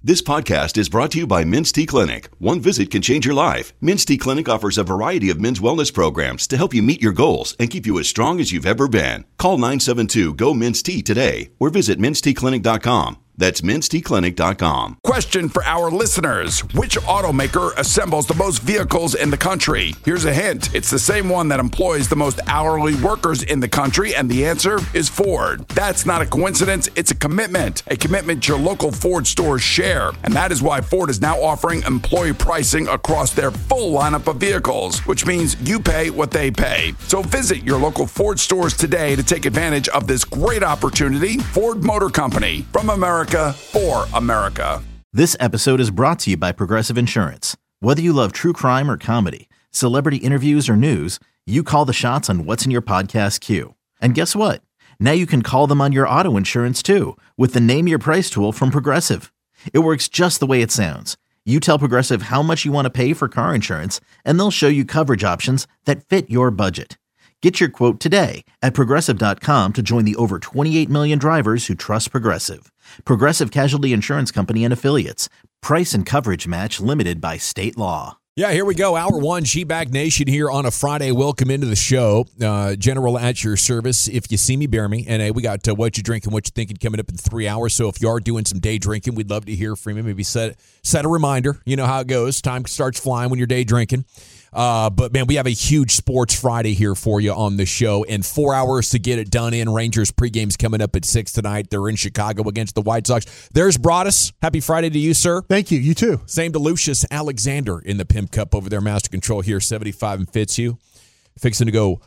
This podcast is brought to you by Men's T Clinic. One visit can change your life. Men's T Clinic offers a variety of men's wellness programs to help you meet your goals and keep you as strong as you've ever been. Call 972-GO-MEN'S-T today or visit menstclinic.com. That's menstclinic.com. Question for our listeners. Which automaker assembles the most vehicles in the country? Here's a hint. It's the same one that employs the most hourly workers in the country, and the answer is Ford. That's not a coincidence. It's a commitment your local Ford stores share. And that is why Ford is now offering employee pricing across their full lineup of vehicles, which means you pay what they pay. So visit your local Ford stores today to take advantage of this great opportunity. Ford Motor Company, from America for America. This episode is brought to you by Progressive Insurance. Whether you love true crime or comedy, celebrity interviews or news, you call the shots on what's in your podcast queue. And guess what? Now you can call them on your auto insurance too with the Name Your Price tool from Progressive. It works just the way it sounds. You tell Progressive how much you want to pay for car insurance, and they'll show you coverage options that fit your budget. Get your quote today at Progressive.com to join the over 28 million drivers who trust Progressive. Progressive Casualty Insurance Company and Affiliates. Price and coverage match limited by state law. Yeah, here we go. Hour one, G-Bag Nation here on a Friday. Welcome into the show. General at your service. If you see me, bear me. And we got what you drinking, what you thinking coming up in 3 hours. So if you are doing some day drinking, we'd love to hear from you. Maybe set a reminder. You know how it goes. Time starts flying when you're day drinking. But, man, we have a huge Sports Friday here for you on the show. And 4 hours to get it done in. Rangers pregame's coming up at 6 tonight. They're in Chicago against the White Sox. There's Broadus. Happy Friday to you, sir. Thank you. You too. Same to Lucius Alexander in the Pimp Cup over there. Master Control here, 75 and Fitzhugh. Fixing to go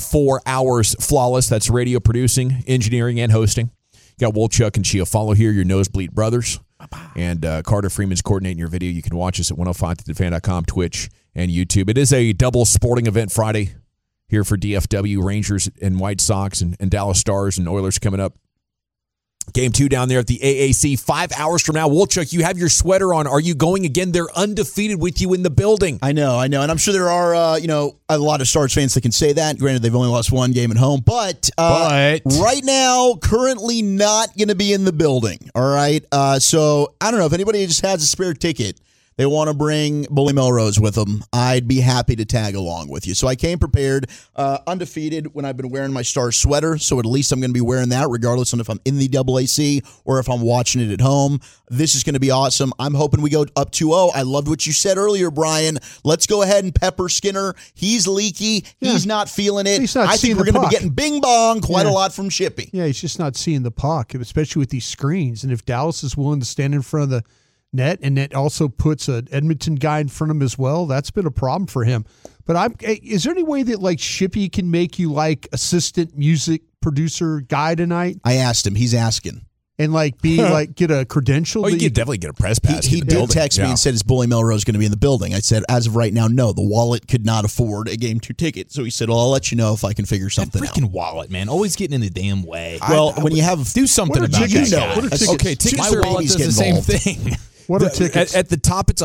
4 hours flawless. That's radio producing, engineering, and hosting. You got Wolchuk and Chiafalo here, your Nosebleed brothers. And Carter Freeman's coordinating your video. You can watch us at 105thefan.com, Twitch, and YouTube. It is a double sporting event Friday here for DFW, Rangers and White Sox and Dallas Stars and Oilers coming up. Game 2 down there at the AAC 5 hours from now. Wolchuk, you have your sweater on. Are you going again? They're undefeated with you in the building. I know. And I'm sure there are, a lot of Stars fans that can say that. Granted, they've only lost one game at home. But right now, currently not going to be in the building. All right? So I don't know if anybody just has a spare ticket. They want to bring Bully Melrose with them. I'd be happy to tag along with you. So I came prepared, undefeated when I've been wearing my Stars sweater. So at least I'm going to be wearing that regardless of if I'm in the AAC or if I'm watching it at home. This is going to be awesome. I'm hoping we go up 2-0. I loved what you said earlier, Brian. Let's go ahead and pepper Skinner. He's leaky. Yeah. He's not feeling it. I think we're going to be getting bing-bong quite a lot from Shippy. Yeah, he's just not seeing the puck, especially with these screens. And if Dallas is willing to stand in front of the net, and it also puts an Edmonton guy in front of him as well. That's been a problem for him. But is there any way that Shippy can make you assistant music producer guy tonight? I asked him. He's asking. And get a credential? You could definitely get a press pass. He did text me and said, is Bully Melrose going to be in the building? I said, as of right now, no. The wallet could not afford a Game 2 ticket. So he said, well, I'll let you know if I can figure something out. Freaking wallet, man. Always getting in the damn way. Well, when you have... Do something about that. Okay, tickets are the same thing. What are tickets? At the top, it's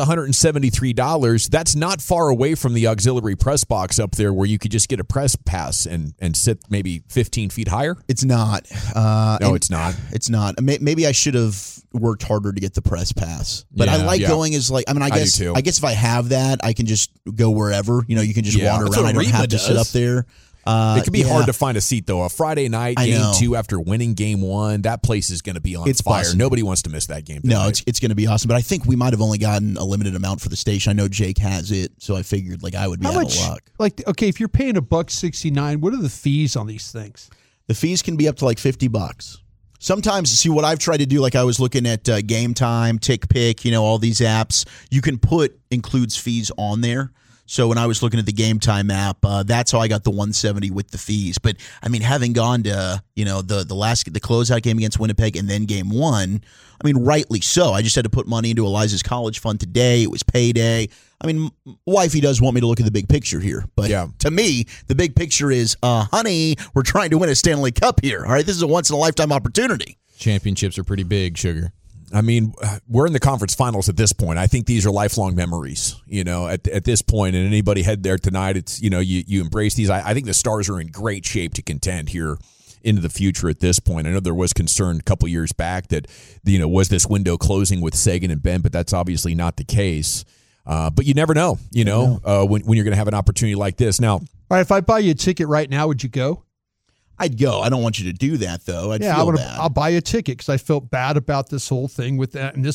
$173. That's not far away from the auxiliary press box up there where you could just get a press pass and sit maybe 15 feet higher. It's not. No, it's not. It's not. Maybe I should have worked harder to get the press pass. But I like going I guess if I have that, I can just go wherever. You can just wander around. I don't have to sit up there. It can be hard to find a seat, though. A Friday night, Game 2 after winning Game 1, that place is going to be on fire. Awesome. Nobody wants to miss that game tonight. No, it's going to be awesome. But I think we might have only gotten a limited amount for the station. I know Jake has it, so I figured I would be out of luck. If you're paying $1.69, what are the fees on these things? The fees can be up to $50. Sometimes, see, what I've tried to do, I was looking at Game Time, TickPick, all these apps, you can put includes fees on there. So when I was looking at the Game Time app, that's how I got the $170 with the fees. But having gone to the closeout game against Winnipeg and then Game 1, rightly so. I just had to put money into Eliza's college fund today. It was payday. Wifey does want me to look at the big picture here, but to me, the big picture is, honey, we're trying to win a Stanley Cup here. All right, this is a once in a lifetime opportunity. Championships are pretty big, Sugar. We're in the conference finals at this point. I think these are lifelong memories, at this point. And anybody head there tonight, it's, you embrace these. I think the Stars are in great shape to contend here into the future at this point. I know there was concern a couple years back that, was this window closing with Sagan and Ben, but that's obviously not the case. But you never know, when you're going to have an opportunity like this. Now, all right, if I buy you a ticket right now, would you go? I'd go. I don't want you to do that, though. I'll buy you a ticket because I felt bad about this whole thing with that. And this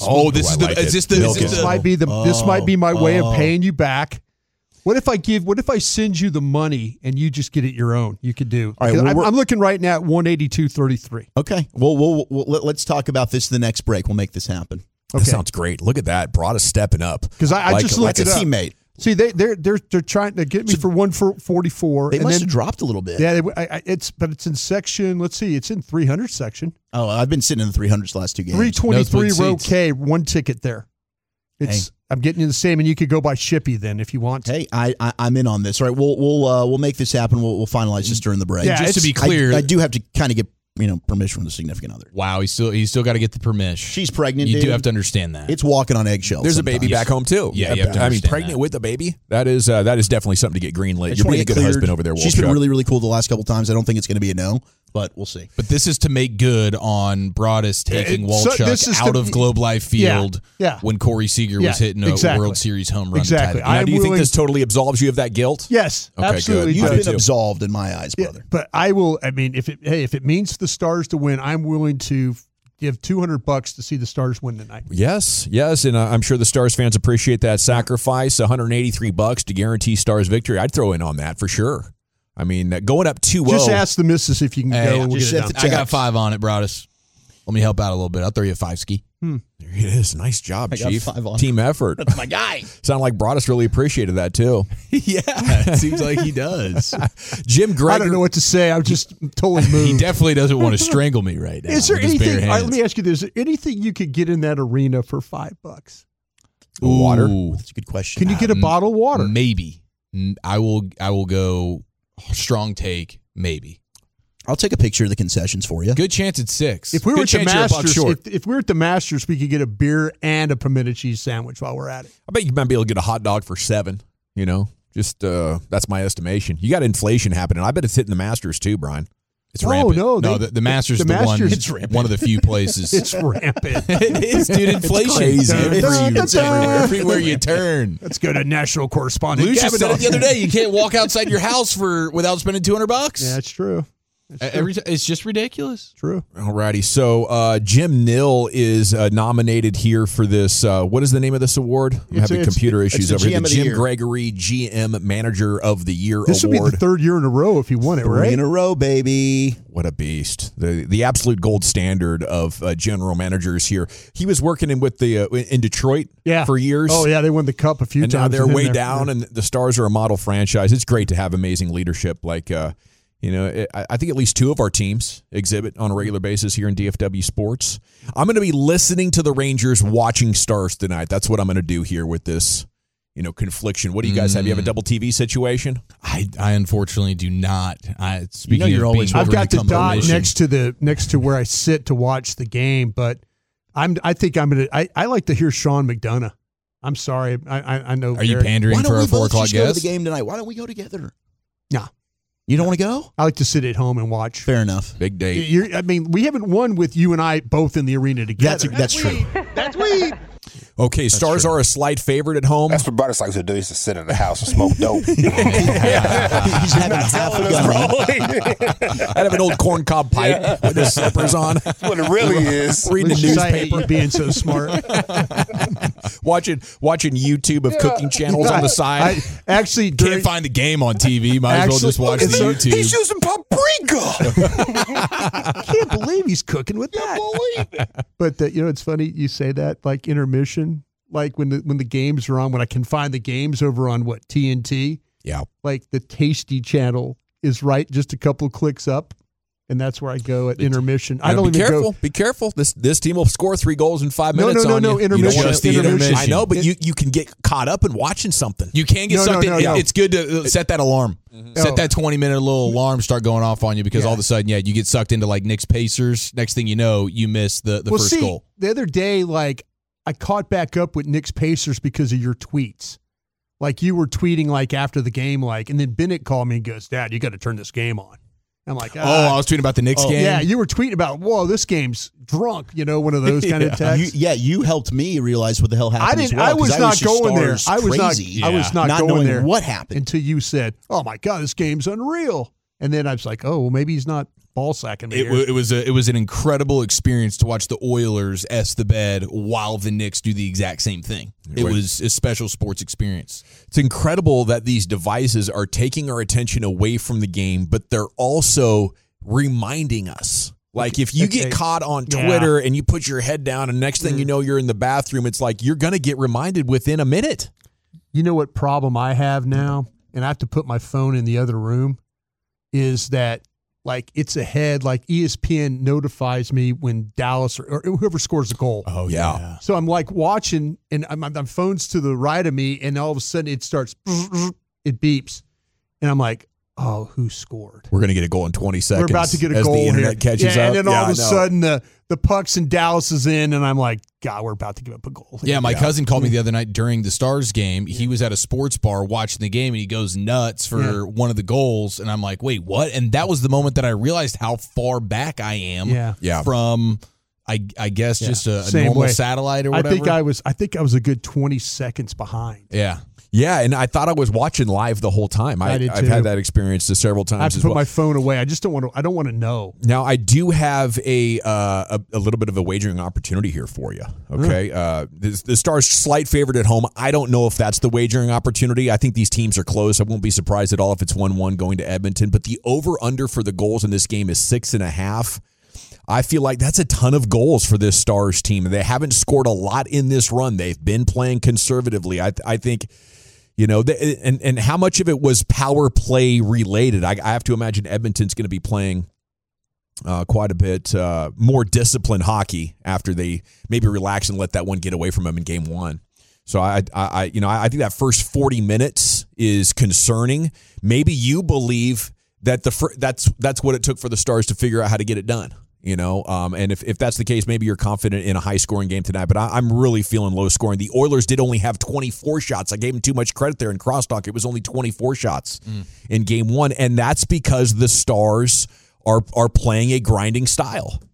might be my way of paying you back. What if I send you the money and you just get it your own? You could do. All right, I'm looking right now at 182.33. Okay. Well, let's talk about this in the next break. We'll make this happen. Okay. That sounds great. Look at that. Broadus stepping up. Because I just looked it up. Teammate. See, they're trying to get me for 144. They must have dropped a little bit. Yeah, it's in section. Let's see, it's in 300 section. Oh, I've been sitting in the 300s the last two games. 323 row K, one ticket there. I'm getting you the same, and you could go by Shippy then if you want to. Hey, I'm in on this. All right, we'll make this happen. We'll finalize this during the break. Yeah, just to be clear, I do have to kind of get permission from the significant other. Wow, he's still got to get the permission. She's pregnant. You dude. do have to understand that. It's walking on eggshells. There's a baby back home too. Yeah, you have to pregnant with a baby. That is definitely something to get greenlit. You're being a good husband over there. She's been really, really cool the last couple times. I don't think it's going to be a no, but we'll see. But this is to make good on Broadus taking Walchuk out of Globe Life Field when Corey Seager was hitting a World Series home run. Exactly. Now, do you think this totally absolves you of that guilt? Yes, okay, absolutely. You've been absolved in my eyes, brother. Yeah, but I will. I mean, if it means the Stars to win, I'm willing to give $200 to see the Stars win tonight. Yes, and I'm sure the Stars fans appreciate that sacrifice. $183 to guarantee Stars victory. I'd throw in on that for sure. I mean, going up 2-0. Just ask the missus if you can go. And we'll get it done. I got 5 on it, Broadus. Let me help out a little bit. I'll throw you a 5 ski. There it is. Nice job, Chief. 5 on Team effort. That's my guy. Sound like Broadus really appreciated that too. Yeah, it seems like he does. Jim Gregory. I don't know what to say. I'm just totally moved. He definitely doesn't want to strangle me right now. Is there anything? Let me ask you this: anything you could get in that arena for $5? Water. That's a good question. Can you get a bottle of water? Maybe. I will go strong take. Maybe. I'll take a picture of the concessions for you. Good chance it's 6. If we were at the Masters, if we were at the Masters, we could get a beer and a pimento cheese sandwich while we're at it. I bet you might be able to get a hot dog for $7. Just that's my estimation. You got inflation happening. I bet it's hitting the Masters too, Brian. It's rampant. No, the Masters is one of the few places. It's rampant. It is, dude. Inflation. It's crazy. It's everywhere. Everywhere you turn. Let's go to national correspondent. Lucia said it the other day. You can't walk outside your house without spending $200. Yeah, it's true. It's just ridiculous. True. Alrighty. So Jim Nill is nominated here for this. What is the name of this award? I'm having computer issues over here. The Jim Gregory GM Manager of the Year Award. This will be the 3rd year in a row if he won it, right? 3 in a row, baby. What a beast. The absolute gold standard of general managers here. He was working in Detroit for years. Oh, yeah. They won the Cup a few times. And now they're way down, and the Stars are a model franchise. It's great to have amazing leadership like I think at least 2 of our teams exhibit on a regular basis here in DFW Sports. I'm going to be listening to the Rangers, watching Stars tonight. That's what I'm going to do here with this, confliction. What do you guys have? You have a double TV situation? I unfortunately do not. Speaking you're always. I've got the dot next to where I sit to watch the game, but I think I'm going to. I like to hear Sean McDonough. I'm sorry. I know. Are you pandering for a 4 o'clock guest? Go to the game tonight. Why don't we go together? No. You don't want to go? I like to sit at home and watch. Fair enough. Big day. We haven't won with you and I both in the arena together. That's true. That's weed. Okay, Stars are a slight favorite at home. That's what Brothers likes to do. He used to sit in the house and smoke dope. He's having half a gun. I'd have an old corncob pipe with his slippers on. That's what it really is. Reading the newspaper. I hate you being so smart. watching YouTube of cooking channels on the side. Can't find the game on TV. Might as well just watch the YouTube. He's using paprika. I can't believe he's cooking with that. Believe it. But it's funny you say that, like intermission, like when the games are on, when I can find the games over on TNT. Yeah. Like the Tasty channel is right just a couple of clicks up. And that's where I go at intermission. I don't even go. Be careful. This team will score 3 goals in 5 minutes. No. Intermission. Just the intermission. I know, but you can get caught up in watching something. You can get sucked in. It's good to set that alarm. Mm-hmm. Set that 20-minute little alarm start going off on you because all of a sudden, you get sucked into like Knicks Pacers. Next thing you know, you miss the first goal. The other day, like I caught back up with Knicks Pacers because of your tweets. Like you were tweeting like after the game, and then Bennett called me and goes, "Dad, you got to turn this game on." I'm like, I was tweeting about the Knicks game. Yeah, you were tweeting about, whoa, this game's drunk. One of those kind of texts. You helped me realize what the hell happened. I didn't. As well, I was not going there. I was not going knowing there. What happened until you said, "Oh my God, this game's unreal." And then I was like, "Oh, well, maybe he's not ball sacking me." It was an incredible experience to watch the Oilers S the bed while the Knicks do the exact same thing. It was a special sports experience. It's incredible that these devices are taking our attention away from the game, but they're also reminding us. Like if you get caught on Twitter and you put your head down and next thing you know you're in the bathroom, it's like you're going to get reminded within a minute. You know what problem I have now, and I have to put my phone in the other room, is that like it's ahead, like ESPN notifies me when Dallas or whoever scores a goal. Oh, yeah. So I'm like watching, and my phone's to the right of me, and all of a sudden it starts, it beeps. And I'm like, oh, who scored? We're going to get a goal in 20 seconds. We're about to get a as goal the internet catches up. And then all of a sudden the puck's in Dallas is in, and I'm like, God, we're about to give up a goal. Yeah, my cousin called me the other night during the Stars game. He was at a sports bar watching the game, and he goes nuts for one of the goals. And I'm like, wait, what? And that was the moment that I realized how far back I am from, I guess, just a normal satellite or whatever. I think I was a good 20 seconds behind. Yeah. Yeah, and I thought I was watching live the whole time. I've had that experience several times. I have to put my phone away. I just don't want to. I don't want to know. Now I do have a little bit of a wagering opportunity here for you. Okay, the Stars slight favorite at home. I don't know if that's the wagering opportunity. I think these teams are close. I won't be surprised at all if it's 1-1 going to Edmonton. But the over under for the goals in this game is 6.5. I feel like that's a ton of goals for this Stars team. They haven't scored a lot in this run. They've been playing conservatively. I think. And how much of it was power play related? I have to imagine Edmonton's going to be playing quite a bit more disciplined hockey after they maybe relax and let that one get away from them in game one. So I think that first 40 minutes is concerning. Maybe you believe that that's what it took for the Stars to figure out how to get it done. And if that's the case, maybe you're confident in a high-scoring game tonight. But I'm really feeling low-scoring. The Oilers did only have 24 shots. I gave them too much credit there in crosstalk. It was only 24 shots in game one, and that's because the Stars are playing a grinding style.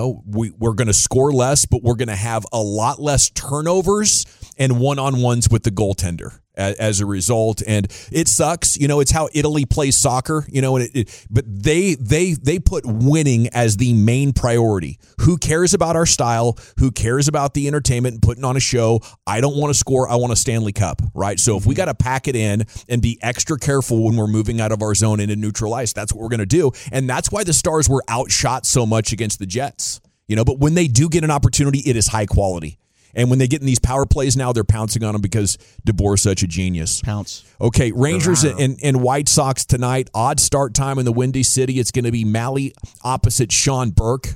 We're going to score less, but we're going to have a lot less turnovers and one-on-ones with the goaltender as a result. And it sucks. It's how Italy plays soccer, but they put winning as the main priority. Who cares about our style? Who cares about the entertainment and putting on a show? I don't want to score. I want a Stanley Cup, right? So if we got to pack it in and be extra careful when we're moving out of our zone into neutral ice, that's what we're going to do. And that's why the Stars were outshot so much against the Jets, but when they do get an opportunity, it is high quality. And when they get in these power plays now, they're pouncing on them because DeBoer's such a genius. Pounce. Okay, Rangers and White Sox tonight. Odd start time in the Windy City. It's going to be Malley opposite Sean Burke.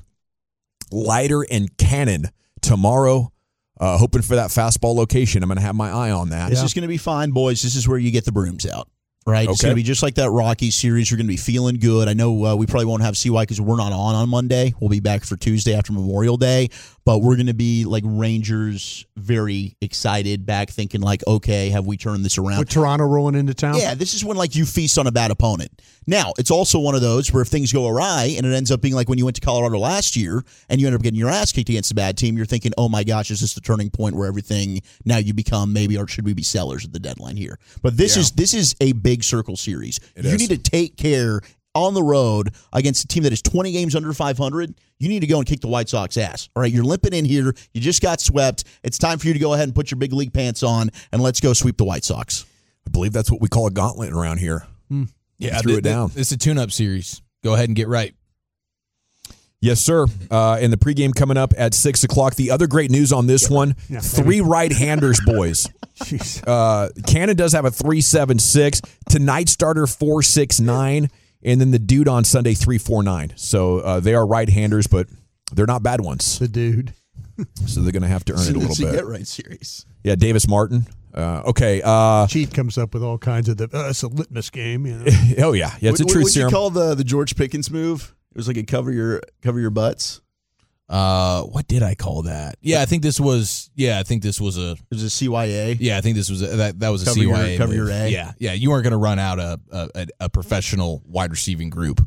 Leiter and Cannon tomorrow. Hoping for that fastball location. I'm going to have my eye on that. This is going to be fine, boys. This is where you get the brooms out. Right, It's going to be just like that Rockies series. You're going to be feeling good. I know we probably won't have CY because we're not on Monday. We'll be back for Tuesday after Memorial Day. But we're going to be like Rangers, very excited, back thinking like, okay, have we turned this around? With Toronto rolling into town? Yeah, this is when like you feast on a bad opponent. Now, it's also one of those where if things go awry and it ends up being like when you went to Colorado last year and you end up getting your ass kicked against a bad team, you're thinking, oh my gosh, is this the turning point where everything, now you become maybe, or should we be sellers at the deadline here? But this is a big circle series. You need to take care on the road against a team that is 20 games under 500, you need to go and kick the White Sox ass. All right, you're limping in here. You just got swept. It's time for you to go ahead and put your big league pants on, and let's go sweep the White Sox. I believe that's what we call a gauntlet around here. Yeah, threw it down. It's a tune-up series. Go ahead and get right. Yes, sir. And the pregame coming up at 6 o'clock. The other great news on this one, 3 right-handers, boys. Cannon does have a 3.76. Tonight starter 4.69. And then the dude on Sunday, 3.49. So they are right-handers, but they're not bad ones. The dude. So they're going to have to earn it a little bit. Get right series. Yeah, Davis Martin. Okay. Cheat comes up with all kinds of it's a litmus game. Oh, yeah. It's a truth serum. What you call the George Pickens move? It was like a cover your butts. What did I call that? Yeah, I think this was a. It was a CYA. Yeah, I think this was that was a CYA. Cover your A. Yeah. You weren't going to run out a professional wide receiving group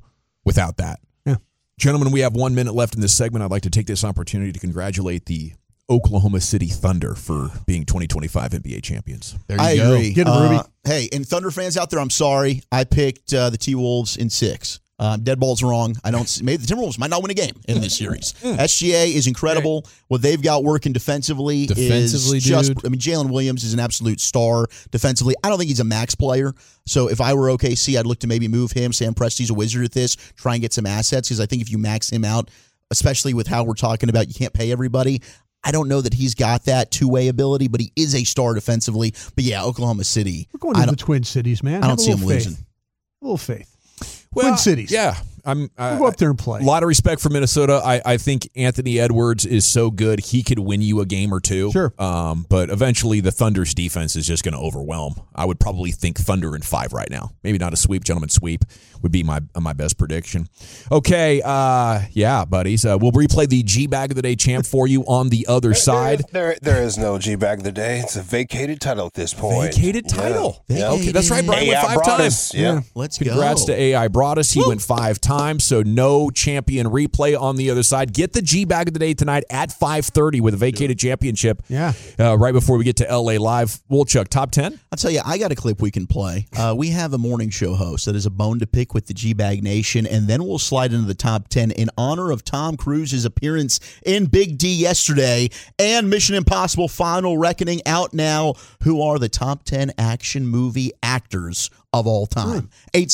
without that. Yeah. Gentlemen, we have 1 minute left in this segment. I'd like to take this opportunity to congratulate the Oklahoma City Thunder for being 2025 NBA champions. There you go. Agree. Get him, Ruby. Hey, and Thunder fans out there, I'm sorry. I picked the T-Wolves in 6. Dead ball's wrong. Maybe the Timberwolves might not win a game in this series. SGA is incredible. What they've got working defensively is just. Dude. I mean, Jalen Williams is an absolute star defensively. I don't think he's a max player. So if I were OKC, I'd look to maybe move him. Sam Presti's a wizard at this. Try and get some assets because I think if you max him out, especially with how we're talking about, you can't pay everybody. I don't know that he's got that two-way ability, but he is a star defensively. But yeah, Oklahoma City. We're going to the Twin Cities, man. I don't see him losing. A little faith. Well, Twin Cities. Yeah. We'll go up there and play. A lot of respect for Minnesota. I think Anthony Edwards is so good, he could win you a game or two. Sure. But eventually the Thunder's defense is just going to overwhelm. I would probably think Thunder in 5 right now. Maybe not a sweep, gentlemen sweep would be my best prediction. Okay, yeah, buddies. We'll replay the G-Bag of the Day champ for you on the other side. There is no G-Bag of the Day. It's a vacated title at this point. Vacated title. Yeah. Okay, that's right. Brian went 5 times. Yeah. Let's go. Congrats to AI Broadus. He went 5 times, so no champion replay on the other side. Get the G-Bag of the Day tonight at 5:30 with a vacated championship. Yeah. Right before we get to LA Live. Wolchuk, top 10? I'll tell you, I got a clip we can play. We have a morning show host that is a bone to pick with the G-Bag Nation, and then we'll slide into the top 10 in honor of Tom Cruise's appearance in Big D yesterday and Mission Impossible Final Reckoning out now. Who are the top 10 action movie actors of all time?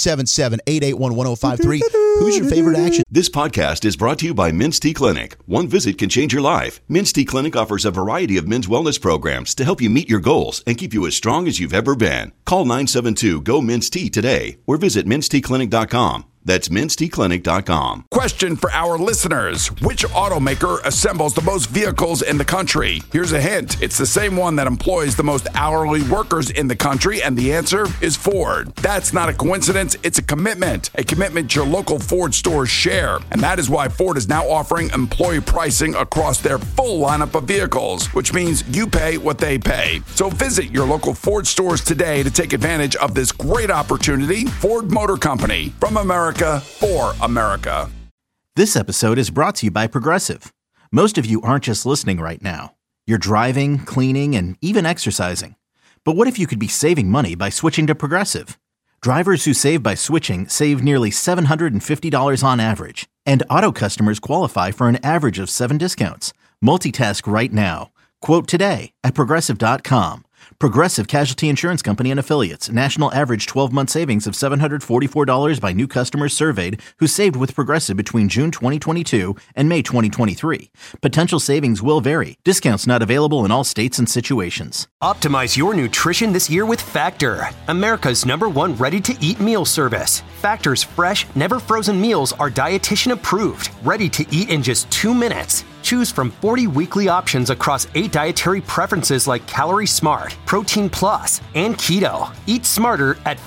877-881-1053. Who's your favorite action? This podcast is brought to you by Men's T Clinic. One visit can change your life. Men's T Clinic offers a variety of men's wellness programs to help you meet your goals and keep you as strong as you've ever been. Call 972-GO-MEN'S-T today or visit menstclinic.com. That's menstclinic.com. Question for our listeners. Which automaker assembles the most vehicles in the country? Here's a hint. It's the same one that employs the most hourly workers in the country, and the answer is Ford. That's not a coincidence. It's a commitment your local Ford stores share. And that is why Ford is now offering employee pricing across their full lineup of vehicles, which means you pay what they pay. So visit your local Ford stores today to take advantage of this great opportunity. Ford Motor Company, from America for America. This episode is brought to you by Progressive. Most of you aren't just listening right now. You're driving, cleaning, and even exercising. But what if you could be saving money by switching to Progressive? Drivers who save by switching save nearly $750 on average. And auto customers qualify for an average of 7 discounts. Multitask right now. Quote today at Progressive.com. Progressive Casualty Insurance Company and Affiliates. National average 12-month savings of $744 by new customers surveyed who saved with Progressive between June 2022 and May 2023. Potential savings will vary. Discounts not available in all states and situations. Optimize your nutrition this year with Factor, America's #1 ready-to-eat meal service. Factor's fresh, never-frozen meals are dietitian approved, ready to eat in just 2 minutes. Choose from 40 weekly options across 8 dietary preferences like Calorie Smart, Protein Plus, and Keto. Eat smarter at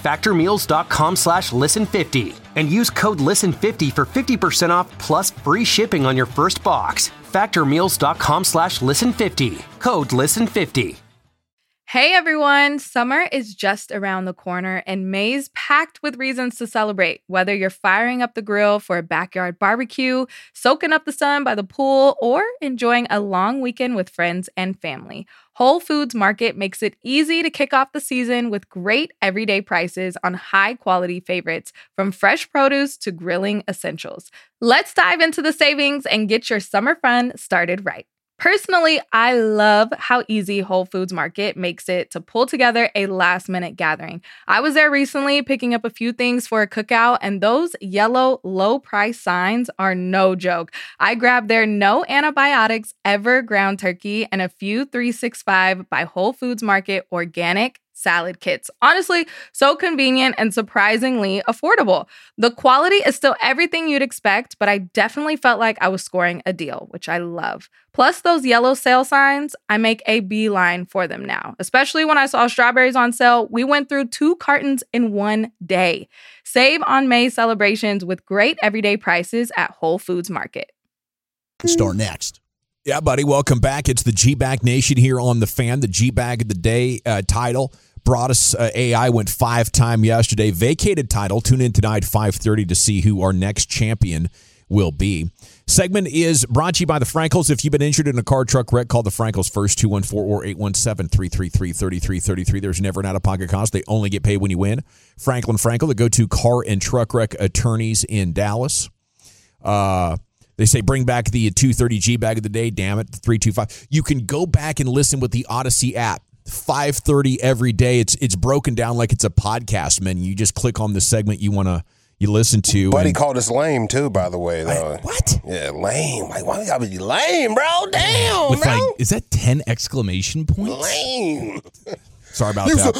factormeals.com/listen50 and use code LISTEN50 for 50% off plus free shipping on your first box. Factormeals.com/listen50. Code LISTEN50. Hey everyone, summer is just around the corner and May's packed with reasons to celebrate. Whether you're firing up the grill for a backyard barbecue, soaking up the sun by the pool, or enjoying a long weekend with friends and family, Whole Foods Market makes it easy to kick off the season with great everyday prices on high-quality favorites, from fresh produce to grilling essentials. Let's dive into the savings and get your summer fun started right. Personally, I love how easy Whole Foods Market makes it to pull together a last-minute gathering. I was there recently picking up a few things for a cookout, and those yellow low-price signs are no joke. I grabbed their no antibiotics ever ground turkey and a few 365 by Whole Foods Market organic salad kits. Honestly, so convenient and surprisingly affordable. The quality is still everything you'd expect, but I definitely felt like I was scoring a deal, which I love. Plus those yellow sale signs, I make a beeline for them now. Especially when I saw strawberries on sale, we went through 2 cartons in 1 day. Save on May celebrations with great everyday prices at Whole Foods Market. Start next. Yeah, buddy, welcome back. It's the G-Bag Nation here on The Fan, the G-Bag of the Day title. Broadus AI went 5-time yesterday. Vacated title. Tune in tonight, 5:30 to see who our next champion will be. Segment is brought to you by the Frankels. If you've been injured in a car truck wreck, call the Frankels first, 214 or 817-333-3333. There's never an out-of-pocket cost. They only get paid when you win. Franklin Frankel, the go-to car and truck wreck attorneys in Dallas. They say bring back the 230G bag of the day. Damn it, 325. You can go back and listen with the Odyssey app. 5:30 every day. It's broken down like it's a podcast menu. You just click on the segment you listen to. Buddy called us lame too, by the way. Though. What? Yeah, lame. Like, why you gotta be lame, bro? Damn, With bro. like, is that 10 exclamation points? Lame. Sorry about that.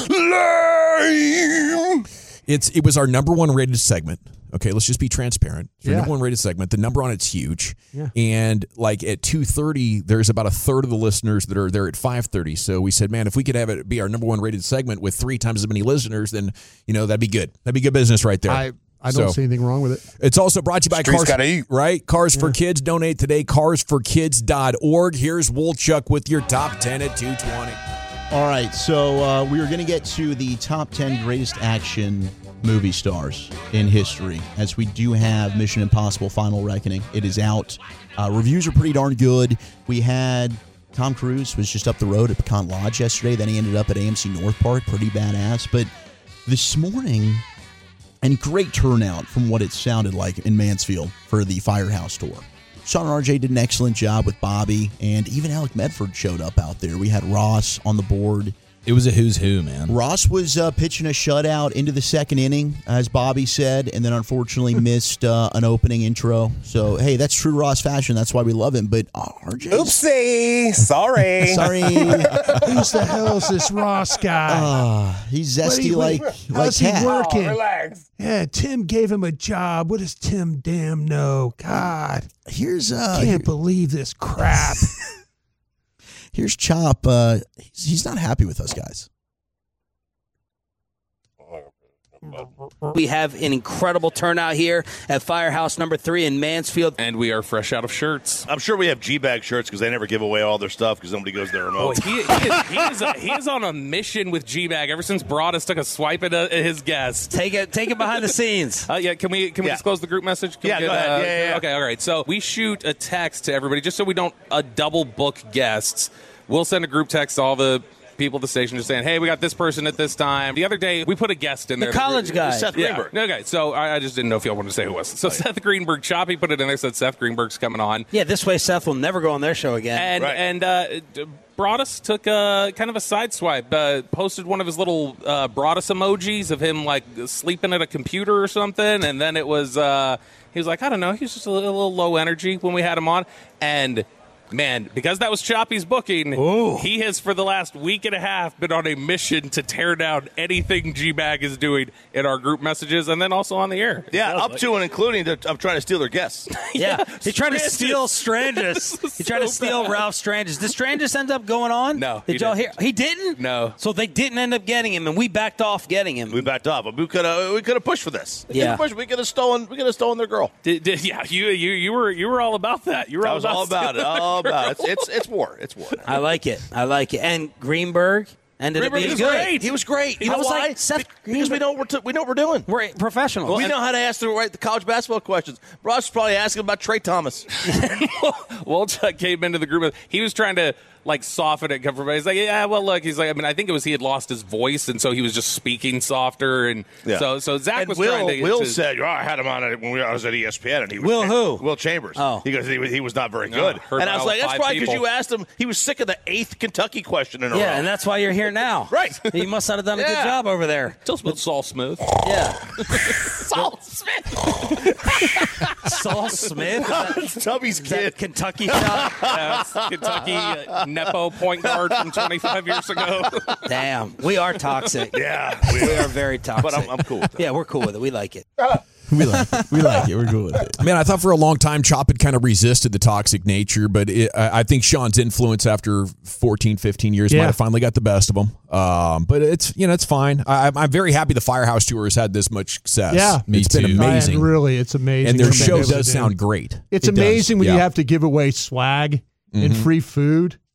Lame. It was our number one rated segment. Okay, let's just be transparent. It's our number one rated segment. The number on it's huge. Yeah. And like at 2:30, there's about a third of the listeners that are there at 5:30. So we said, man, if we could have it be our number one rated segment with 3 times as many listeners, then that'd be good. That'd be good business right there. I don't see anything wrong with it. It's also brought to you by Streets Cars. gotta eat. Right? Cars for Kids. Donate today. carsforkids.org. Here's Wolchuk with your top 10 at 2:20. All right, so we are going to get to the top 10 greatest action movie stars in history, as we do have Mission Impossible Final Reckoning. It is out. Reviews are pretty darn good. We had Tom Cruise was just up the road at Pecan Lodge yesterday. Then he ended up at AMC North Park. Pretty badass. But this morning, and great turnout from what it sounded like in Mansfield for the Firehouse tour. Sean and RJ did an excellent job with Bobby, and even Alec Medford showed up out there. We had Ross on the board. It was a who's who, man. Ross was pitching a shutout into the second inning, as Bobby said, and then unfortunately missed an opening intro. So, hey, that's true Ross fashion. That's why we love him. But RJ... Oopsie. Sorry. Sorry. Who's the hell is this Ross guy? He's zesty like how's he Cat. working? Relax. Yeah, Tim gave him a job. What does Tim damn know? God. Here's Can't believe this crap. Here's Chop. He's not happy with us guys. We have an incredible turnout here at Firehouse number 3 in Mansfield. And we are fresh out of shirts. I'm sure we have G-Bag shirts because they never give away all their stuff because nobody goes to their remote. He is on a mission with G-Bag ever since Broadus took a swipe at his guest. Take it behind the scenes. Can we disclose the group message? Go ahead. Okay, all right. So we shoot a text to everybody just so we don't double book guests. We'll send a group text to all the people at the station just saying, hey, we got this person at this time. The other day, we put a guest in there. The college guy. Seth Greenberg. Okay, so I just didn't know if y'all wanted to say who it was. So Seth Greenberg, Choppy put it in there, said Seth Greenberg's coming on. Yeah, this way Seth will never go on their show again. And Broadus took kind of a side swipe, posted one of his little Broadus emojis of him like sleeping at a computer or something, and then it was, he was like, I don't know, he was just a little low energy when we had him on, and man, because that was Choppy's booking, he has for the last week and a half been on a mission to tear down anything G-Bag is doing in our group messages and then also on the air. Yeah, up to and including I'm trying to steal their guests. Yeah, he tried to steal Strangis. He tried to steal Ralph Strangis. Did Strangis end up going on? No. Did y'all hear? He didn't? No. So they didn't end up getting him, and we backed off getting him. We backed off. We could have pushed for this. Yeah. We could have stolen their girl. Yeah, you were all about that. You were I was all about it. All about it. It's war. It's war. I like it. And Greenberg ended up being good. Great. He was great. You know why? Like, Seth because we know what we're doing. We're professionals. We know how to ask the college basketball questions. Ross was probably asking about Trey Thomas. Wolchuk came into the group. He was trying to soften it. He's like, yeah, well, look. He's like, I think it was he had lost his voice, and so he was just speaking softer. And so Zach and was Will, trying to. Will said, I had him on it when I was at ESPN, and he was Will Chambers. Oh, he goes, he was not very good. And I was like, that's probably because you asked him. He was sick of the 8th Kentucky question in a row. Yeah, and that's why you're here now. Right. He must not have done a good job over there. Tell us about Saul Smith. Yeah. Saul Smith. Saul Smith? Tubby's kid. Kentucky shot? That's Kentucky Nepo point guard from 25 years ago. Damn. We are toxic. Yeah. We are very toxic. But I'm cool with it. Yeah, we're cool with it. We like it. We like it. We're cool with it. Man, I thought for a long time Chop had kind of resisted the toxic nature, but I think Sean's influence after 14, 15 years might have finally got the best of him. But it's fine. I'm very happy the Firehouse Tour has had this much success. Yeah. It's been amazing. Really, it's amazing. And their show does sound great. It's amazing when you have to give away swag and free food.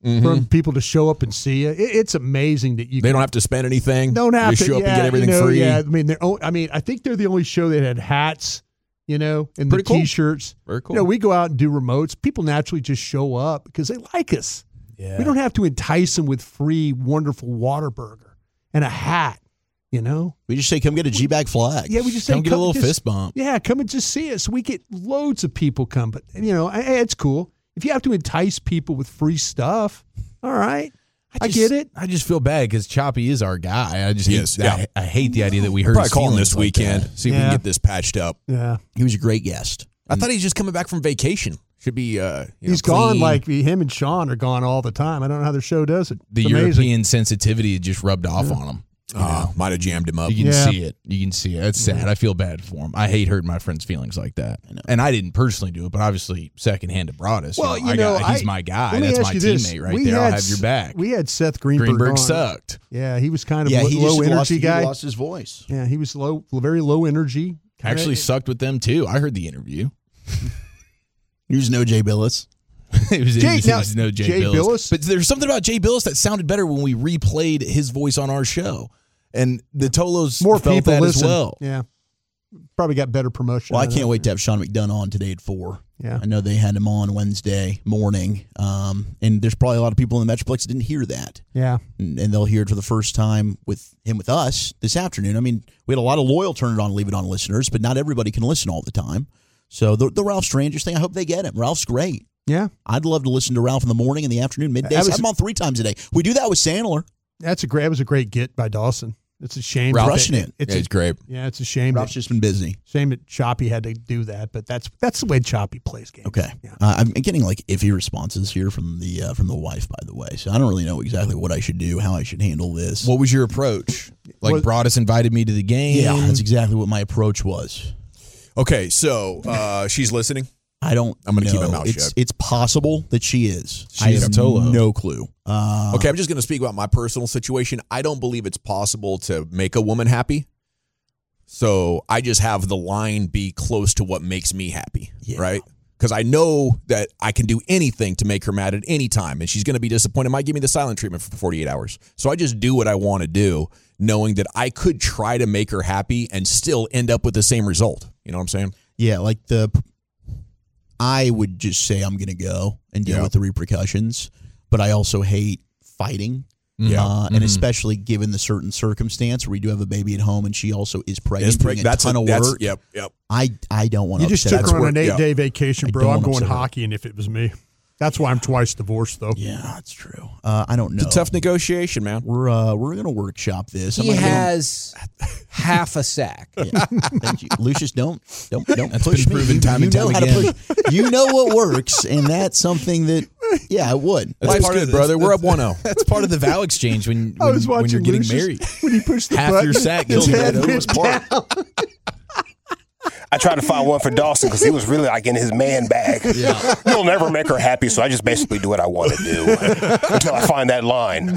from people to show up and see you. It's amazing that they don't have to spend anything. Don't have to show up and get everything free. Yeah, I mean, I think they're the only show that had hats, and Pretty the cool. T-shirts. Very cool. We go out and do remotes. People naturally just show up because they like us. Yeah. We don't have to entice them with free, wonderful Whataburger and a hat. We just say, come get a G-Bag flag. Yeah, we just say, come get a little fist bump. Yeah, come and just see us. We get loads of people come, but it's cool. If you have to entice people with free stuff, all right. I get it. I just feel bad because Choppy is our guy. I hate the idea that we heard Probably his call him feelings this like weekend. that. See if we can get this patched up. Yeah. He was a great guest. I thought he's just coming back from vacation. Should be. He's gone like him and Sean are gone all the time. I don't know how their show does it. The European sensitivity just rubbed off on him. Might have jammed him up. You can see it. You can see it. It's sad. I feel bad for him. I hate hurting my friend's feelings like that. And I didn't personally do it, but obviously secondhand to Broadus. Well, he's my guy. That's my teammate right there. I'll have your back. We had Seth Greenberg. Greenberg sucked. Yeah, he was kind of he low energy guy. He lost his voice. Yeah, he was very low energy. Actually sucked with them too. I heard the interview. He was no Jay Billis. It was no Jay Billis. But there's something about Jay Billis that sounded better when we replayed his voice on our show. And the Tolos more felt people that listen. as well. Yeah. Probably got better promotion. Well, I can't wait to have Sean McDonough on today at 4. Yeah. I know they had him on Wednesday morning. And there's probably a lot of people in the Metroplex that didn't hear that. Yeah. And they'll hear it for the first time with him with us this afternoon. I mean, we had a lot of loyal Turn It On, Leave It On listeners, but not everybody can listen all the time. So the Ralph Strangers thing, I hope they get him. Ralph's great. Yeah. I'd love to listen to Ralph in the morning and the afternoon, midday. Have him on 3 times a day. We do that with Sandler. That was a great get by Dawson. It's a shame. Ralph rushing it. It's great. Yeah, it's a shame. Ralph's just been busy. Shame that Choppy had to do that, but that's the way Choppy plays games. Okay. Yeah. I'm getting like iffy responses here from the wife, by the way. So I don't really know exactly what I should do, how I should handle this. What was your approach? Broadus invited me to the game? Yeah, that's exactly what my approach was. Okay, so she's listening. I'm going to keep my mouth shut. It's possible that she is. I have no clue. Okay, I'm just going to speak about my personal situation. I don't believe it's possible to make a woman happy. So I just have the line be close to what makes me happy, right? Because I know that I can do anything to make her mad at any time, and she's going to be disappointed. Might give me the silent treatment for 48 hours. So I just do what I want to do, knowing that I could try to make her happy and still end up with the same result. You know what I'm saying? Yeah, I would just say I'm going to go and deal with the repercussions, but I also hate fighting. And especially given the certain circumstance where we do have a baby at home and she also is pregnant, doing a ton of work. Yep. I don't want to. You just took her on an 8-day vacation, bro. I'm going hockey, and if it was me. That's why I'm twice divorced, though. Yeah, that's true. I don't know. It's a tough negotiation, man. We're going to workshop this. He has half a sack. Yeah. Thank you, Lucius. Don't That's push been proven me. time and time again. You know what works, and that's something that I would. That's part of it, brother. We're up 1-0. That's part of the vow exchange when you're getting Lucius, married. when he pushed the half button, your sack his goes head to went down. I tried to find one for Dawson because he was really like in his man bag. Yeah. You'll never make her happy, so I just basically do what I want to do until I find that line.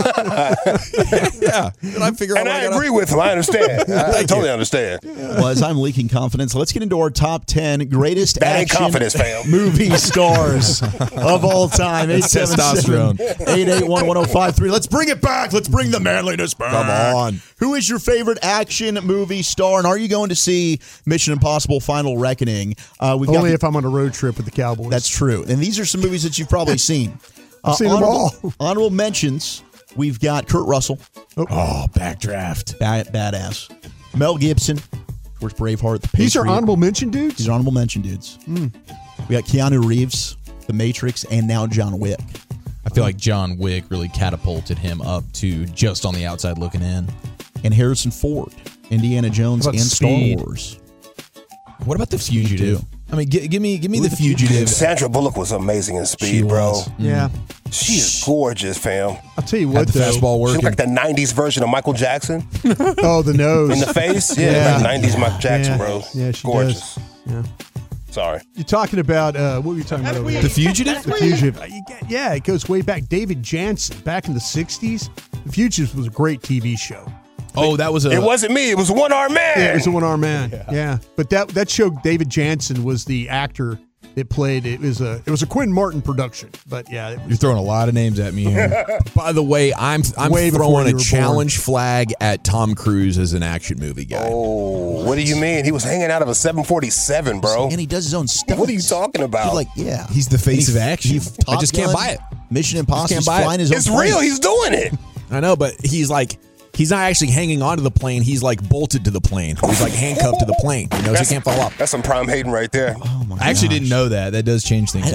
Yeah. And I figure out. And I agree with him. I understand. I totally understand. Well, as I'm leaking confidence, let's get into our top 10 greatest That ain't action confidence, fam. movie stars of all time. 877-881-1053. Let's bring it back. Let's bring the manliness back. Come on. Who is your favorite action movie star, and are you going to see Mission Impossible Final Reckoning? Only if I'm on a road trip with the Cowboys. That's true. And these are some movies that you've probably seen. I've seen them all. Honorable mentions, we've got Kurt Russell. Oh, Backdraft. Badass. Mel Gibson. Of course, Braveheart. The Patriot. These are honorable mention dudes? These are honorable mention dudes. We got Keanu Reeves, The Matrix, and now John Wick. I feel like John Wick really catapulted him up to just on the outside looking in. And Harrison Ford, Indiana Jones, and Speed? Star Wars. What about The Fugitive? I mean, give me The Fugitive. Sandra Bullock was amazing in Speed, bro. Yeah. She is gorgeous, fam. I'll tell you what, Had the though. fastball She working. looked like the 90s version of Michael Jackson Oh, the nose. in the face. Yeah, like 90s Michael Jackson, Yeah. bro. Yeah, she gorgeous. does. Yeah. Sorry. You're talking about, what were you talking about over there? The Fugitive? The Fugitive. Yeah, it goes way back. David Jansen, back in the 60s. The Fugitive was a great TV show. Oh, that was It wasn't me. It was a one-armed man. Yeah, it was a one-armed man. Yeah. But that show, David Jansen was the actor It was a Quinn Martin production, but yeah. You're throwing a lot of names at me here. By the way, I'm throwing a challenge flag at Tom Cruise as an action movie guy. Oh, what do you mean? He was hanging out of a 747, bro. And he does his own stuff. What are you talking about? He's the face of action. I just can't buy it. Mission Impossible. He's flying his own It's plane. real. He's doing it. I know, but he's not actually hanging onto the plane. He's bolted to the plane. He's handcuffed to the plane. He knows he can't fall off. That's some prime hating right there. Oh my I actually didn't know that. That does change things.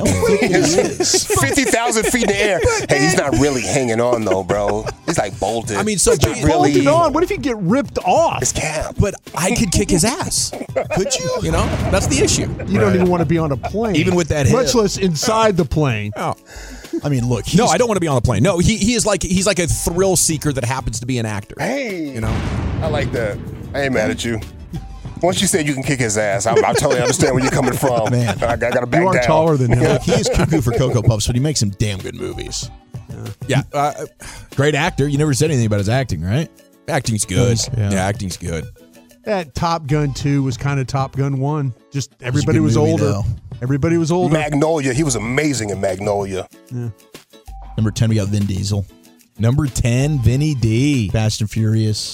50,000 feet in the air. Hey, he's not really hanging on though, bro. He's bolted. I mean, so bolted on. What if you get ripped off? His cap. But I could kick his ass. Could you? You know, that's the issue. You don't even want to be on a plane, even with that hip. much less inside the plane. Oh. I mean, look. No, I don't want to be on the plane. No, he's like a thrill seeker that happens to be an actor. Hey, you know, I like that. I ain't mad at you. Once you said you can kick his ass, I totally understand where you're coming from. Man, I got to back down. You are taller than him. Look, he is cuckoo for Cocoa Puffs, but he makes some damn good movies. Yeah, great actor. You never said anything about his acting, right? Acting's good. Yeah, acting's good. That Top Gun 2 was kind of Top Gun 1. Just everybody was older. Though. Everybody was older. Magnolia. He was amazing in Magnolia. Yeah. Number 10, we got Vin Diesel. Number 10, Vinny D. Fast and Furious.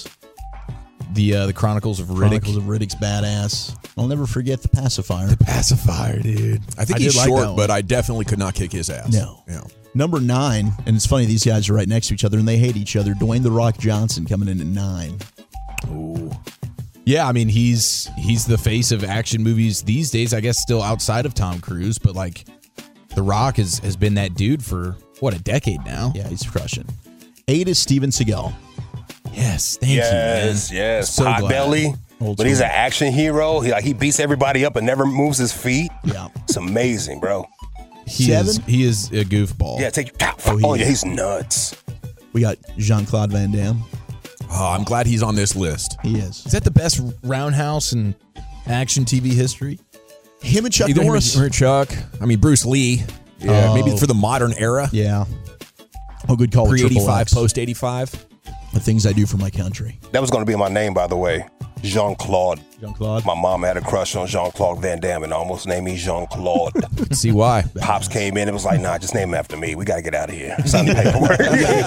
The Chronicles of Riddick. Chronicles of Riddick's badass. I'll never forget the pacifier. The pacifier, dude. I think he's short, but I definitely could not kick his ass. No. Yeah. Number 9, and it's funny, these guys are right next to each other, and they hate each other. Dwayne The Rock Johnson coming in at 9. Ooh. Yeah, I mean, he's the face of action movies these days, I guess still outside of Tom Cruise, but The Rock has been that dude for, a decade now? Yeah, he's crushing. 8 is Steven Seagal. Yes, thank you, man. Yes, So Pot glad. belly. But he's an action hero. He beats everybody up and never moves his feet. Yeah. It's amazing, bro. He is a goofball. Yeah, he's nuts. We got Jean-Claude Van Damme. Oh, I'm glad he's on this list. He is. Is that the best roundhouse in action TV history? Him and Chuck Either Norris. Him or Chuck. I mean, Bruce Lee. Yeah, maybe for the modern era. Yeah. Oh, good call. Pre-85, post-85. The things I do for my country. That was going to be my name, by the way. Jean-Claude. Jean-Claude. My mom had a crush on Jean-Claude Van Damme and almost named me Jean-Claude. See why? Pops came in and was like, nah, just name him after me. We got to get out of here. Sign the paperwork.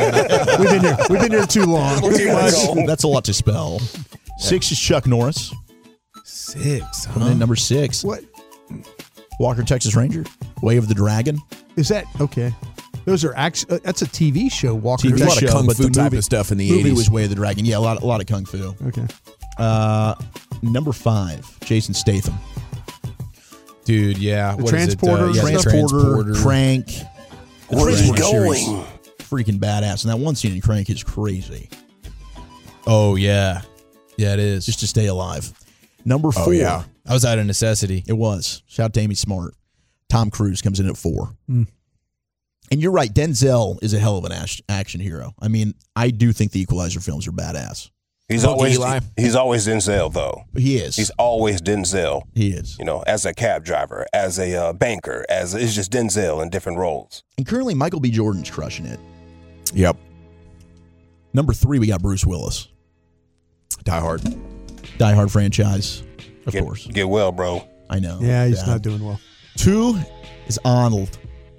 We've been here too long. That's a lot to spell. 6 is Chuck Norris. 6, huh? And then number 6. What? Walker, Texas Ranger. Way of the Dragon. Is that okay? Those are that's a TV show. Walker. TV a lot show, of kung but fu the type movie, of stuff in the movie 80s. was Way of the Dragon. Yeah, a lot of kung fu. Okay. Number 5, Jason Statham. Dude, yeah. The What is it? Transporter, Transporter, Crank. Where's he going? Freaking badass. And that one scene in Crank is crazy. Oh, yeah. Yeah, it is. Just to stay alive. Number 4. yeah. I was out of necessity. It was. Shout out to Amy Smart. Tom Cruise comes in at 4. And you're right. Denzel is a hell of an action hero. I mean, I do think the Equalizer films are badass. He's always Denzel, though. He is. He's always Denzel. He is. You know, as a cab driver, as a banker, it's just Denzel in different roles. And currently, Michael B. Jordan's crushing it. Yep. Number 3, we got Bruce Willis. Die Hard. Die Hard franchise, of course. Get well, bro. I know. Yeah, he's not doing well. 2 is Arnold.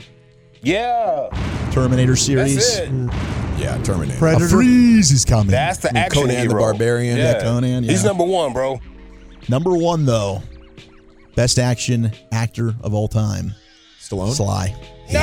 Yeah. Terminator series. That's it. Yeah, Terminator. Predator. A freeze is coming. That's the action Conan hero. the Barbarian. Yeah, Conan. Yeah. He's number 1, bro. Number 1, though. Best action actor of all time. Stallone? Sly.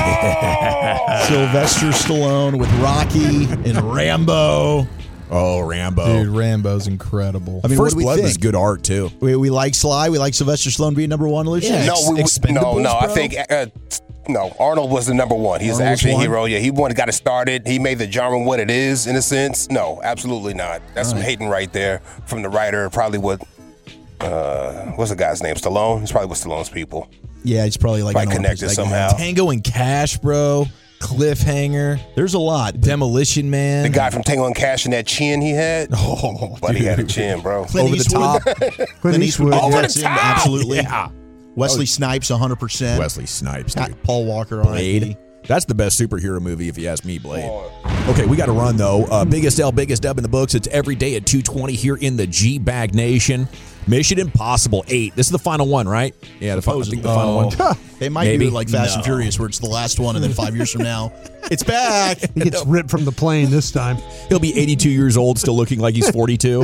Sylvester Stallone with Rocky and Rambo. Oh, Rambo. Dude, Rambo's incredible. I mean, First what do we Blood think? was good art, too. We like Sly. We like Sylvester Stallone being number 1, Alicia? Yeah. No, I think no. Arnold was the number 1. He's an Arnold was action one? hero. Yeah, he got it started. He made the genre what it is in a sense. No, absolutely not. That's some hating right there from the writer. Probably what what's the guy's name? Stallone. He's probably with Stallone's people. Yeah, it's probably like Connected somehow. Tango and Cash, bro. Cliffhanger. There's a lot. Demolition Man. The guy from Tango and Cash and that chin he had. Oh, but he had a chin, bro. Clint Eastwood. Clint Eastwood. Over the Jackson, top. absolutely. Yeah. Wesley Snipes, 100%. Wesley Snipes, dude. Paul Walker, Blade. R.I.P. That's the best superhero movie, if you ask me, Blade. Okay, we got to run, though. Biggest L, biggest dub in the books. It's every day at 2:20 here in the G-Bag Nation. Mission Impossible 8. This is the final one, right? Yeah, I think the final one. They might do it like Fast and Furious, where it's the last one, and then 5 years from now, it's back. He gets ripped from the plane this time. He'll be 82 years old, still looking like he's 42.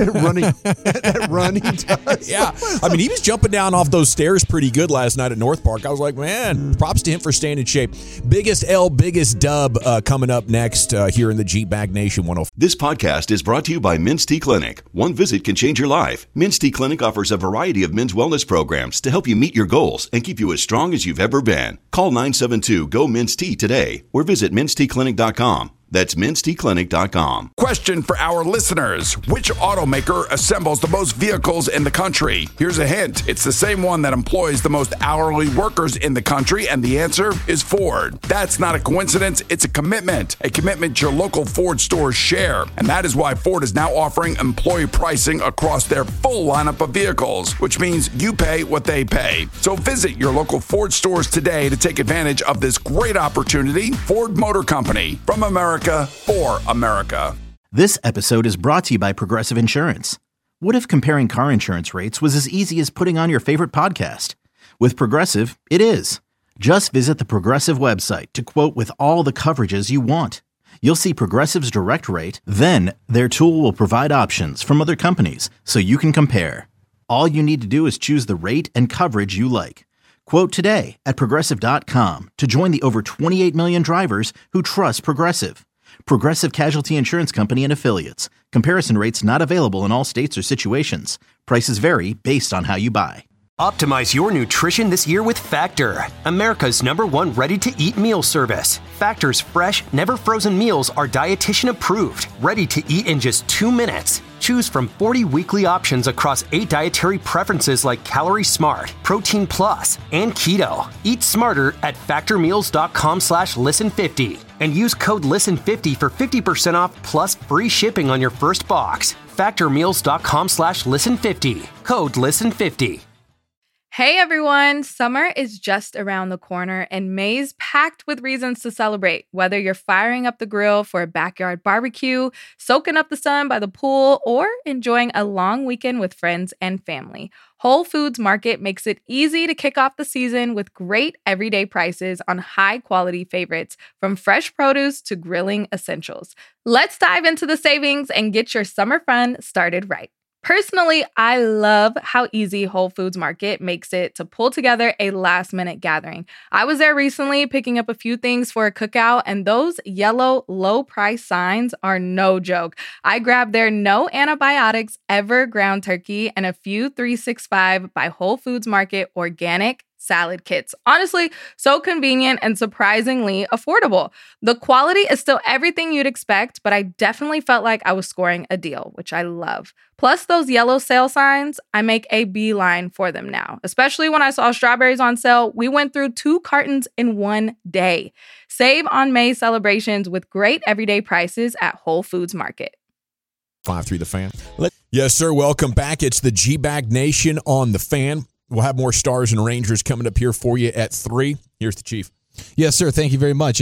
That run he does. Yeah. I mean, he was jumping down off those stairs pretty good last night at North Park. I was like, man, props to him for staying in shape. Biggest L, biggest dub coming up next here in the G-Bag Nation 105. This podcast is brought to you by Men's T Clinic. One visit can change your life. Men's T Clinic offers a variety of men's wellness programs to help you meet your goals and keep you as strong as you've ever been. Call 972-GO-MEN'S-T today or visit menstclinic.com. That's menstclinic.com. Question for our listeners. Which automaker assembles the most vehicles in the country? Here's a hint. It's the same one that employs the most hourly workers in the country, and the answer is Ford. That's not a coincidence. It's a commitment your local Ford stores share. And that is why Ford is now offering employee pricing across their full lineup of vehicles, which means you pay what they pay. So visit your local Ford stores today to take advantage of this great opportunity. Ford Motor Company, from America for America. This episode is brought to you by Progressive Insurance. What if comparing car insurance rates was as easy as putting on your favorite podcast? With Progressive, it is. Just visit the Progressive website to quote with all the coverages you want. You'll see Progressive's direct rate, then their tool will provide options from other companies so you can compare. All you need to do is choose the rate and coverage you like. Quote today at Progressive.com to join the over 28 million drivers who trust Progressive. Progressive Casualty Insurance Company and Affiliates. Comparison rates not available in all states or situations. Prices vary based on how you buy. Optimize your nutrition this year with Factor, America's #1 ready-to-eat meal service. Factor's fresh, never-frozen meals are dietitian approved, ready to eat in just 2 minutes. Choose from 40 weekly options across 8 dietary preferences like Calorie Smart, Protein Plus, and Keto. Eat smarter at factormeals.com/listen50 and use code LISTEN50 for 50% off plus free shipping on your first box. Factormeals.com/listen50. Code LISTEN50. Hey everyone, summer is just around the corner and May's packed with reasons to celebrate. Whether you're firing up the grill for a backyard barbecue, soaking up the sun by the pool, or enjoying a long weekend with friends and family, Whole Foods Market makes it easy to kick off the season with great everyday prices on high-quality favorites, from fresh produce to grilling essentials. Let's dive into the savings and get your summer fun started right. Personally, I love how easy Whole Foods Market makes it to pull together a last-minute gathering. I was there recently picking up a few things for a cookout, and those yellow low-price signs are no joke. I grabbed their no antibiotics ever ground turkey and a few 365 by Whole Foods Market organic salad kits. Honestly, so convenient and surprisingly affordable. The quality is still everything you'd expect, but I definitely felt like I was scoring a deal, which I love. Plus those yellow sale signs, I make a beeline for them now. Especially when I saw strawberries on sale, we went through 2 cartons in 1 day. Save on May celebrations with great everyday prices at Whole Foods Market. 5-3 The Fan. Yes, sir. Welcome back. It's the G-Bag Nation on The Fan. We'll have more Stars and Rangers coming up here for you at 3. Here's the Chief. Yes, sir. Thank you very much.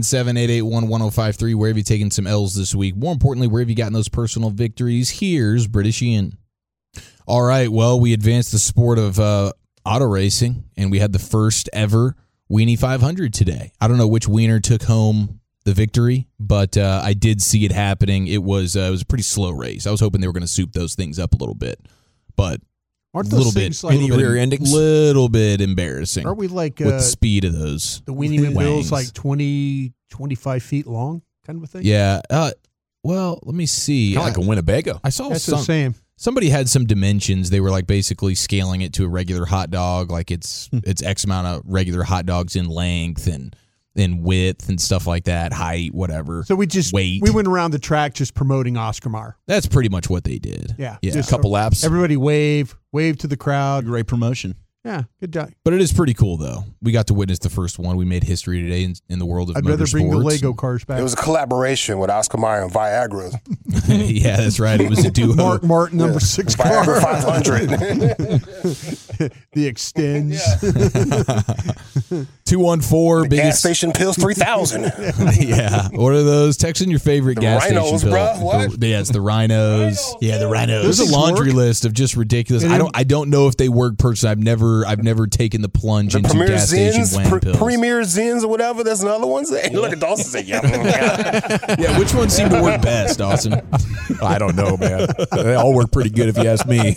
877-881-1053. Where have you taken some L's this week? More importantly, where have you gotten those personal victories? Here's British Ian. All right. Well, we advanced the sport of auto racing, and we had the first ever Weenie 500 today. I don't know which wiener took home the victory, but I did see it happening. It was a pretty slow race. I was hoping they were going to soup those things up a little bit, but aren't those things like rear endings? Little bit embarrassing. Are we like with the speed of those? The Weenie Bills like 20, 25 feet long, kind of a thing. Yeah. Well, let me see. Kind of like a Winnebago. I saw that's the same. Somebody had some dimensions. They were like basically scaling it to a regular hot dog, like it's X amount of regular hot dogs in length and in width and stuff like that, height, whatever. So we went around the track just promoting Oscar Mayer. That's pretty much what they did. Yeah. Just a couple laps. Everybody wave to the crowd. Great promotion. Yeah, good job. But it is pretty cool, though. We got to witness the first one. We made history today in the world of motorsports. I'd rather bring the Lego cars back. It was a collaboration with Oscar Mayer and Viagra. Yeah, that's right. It was a duo. Mark Martin, number 6 car. Viagra 500. The Extends. 214 biggest gas station pills 3000. Yeah. What are those? Text in your favorite gas Rhinos, station pill. bro. What? It's the Rhinos. Yeah, the Rhinos. There's a laundry list of just ridiculous. I don't know if they work personally. I've never taken the plunge into Premier gas station wham pills. Premier Zins or whatever. That's another one. Look at Dawson say, Yeah, which one seemed to work best, Dawson? I don't know, man. They all work pretty good if you ask me.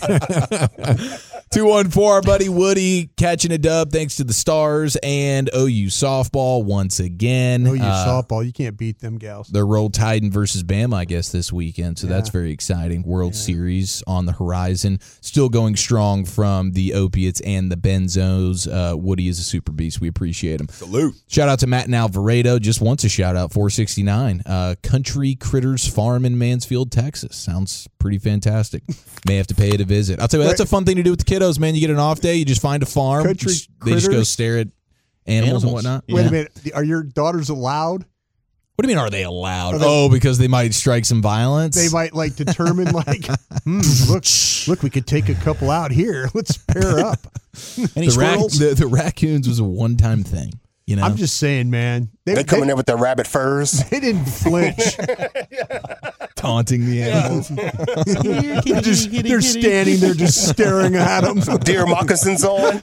214, our buddy Woody catching a dub thanks to the Stars and OU softball once again. OU softball, you can't beat them gals. The Roll Tide versus Bama, I guess, this weekend. So that's very exciting. World Series on the horizon. Still going strong from the opiates and the benzos. Woody is a super beast. We appreciate him. Salute. Shout out to Matt and Alvaredo. Just wants a shout out, 469. Country Critters Farm in Mansfield, Texas. Sounds pretty fantastic. May have to pay it a visit. I'll tell you, that's a fun thing to do with the kiddos, man. You get an off day, you just find a farm. They just go stare at animals and whatnot. Wait a minute. Are your daughters allowed? What do you mean, are they allowed? Because they might strike some violence? They might determine look, we could take a couple out here. Let's pair up. The raccoons was a one-time thing. You know? I'm just saying, man. They come in there with their rabbit furs. They didn't flinch. Taunting the animals. They're standing there just staring at them. Deer moccasins on.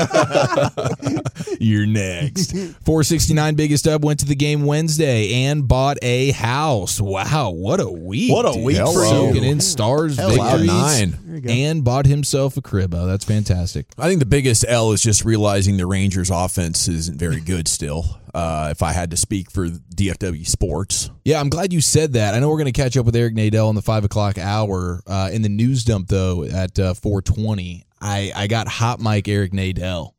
You're next. 469 biggest up went to the game Wednesday and bought a house. Wow, what a week. What a week for you. Soaking in Stars victories and bought himself a crib. Oh, that's fantastic. I think the biggest L is just realizing the Rangers offense isn't very good still. If I had to speak for DFW Sports. Yeah, I'm glad you said that. I know we're going to catch up with Eric Nadel in the 5 o'clock hour. In the news dump, though, at 4:20, I got hot mic Eric Nadel